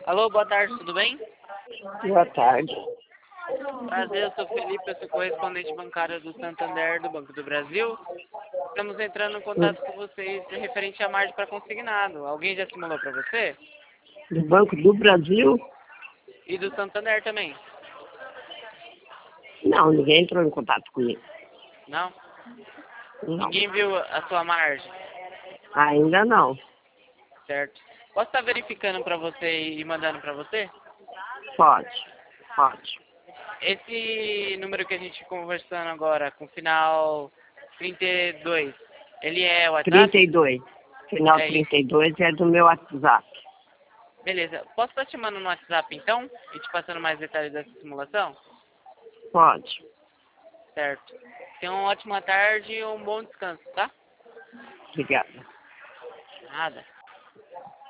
Alô, boa tarde, tudo bem? Boa tarde. Prazer, eu sou Felipe, eu sou correspondente bancário do Santander do Banco do Brasil. Estamos entrando em contato com vocês referente à margem para consignado. Alguém já simulou para você? Do Banco do Brasil? E do Santander também? Não, ninguém entrou em contato comigo. Não? Não. Ninguém viu a sua margem? Ainda não. Certo. Posso estar verificando para você e mandando para você? Pode. Pode. Esse número que a gente conversando agora, com final 32, ele é o WhatsApp? 32. Final É isso. 32 é do meu WhatsApp. Beleza. Posso estar te mandando no WhatsApp então? E te passando mais detalhes dessa simulação? Pode. Certo. Tenha uma ótima tarde e um bom descanso, tá? Obrigada. Nada.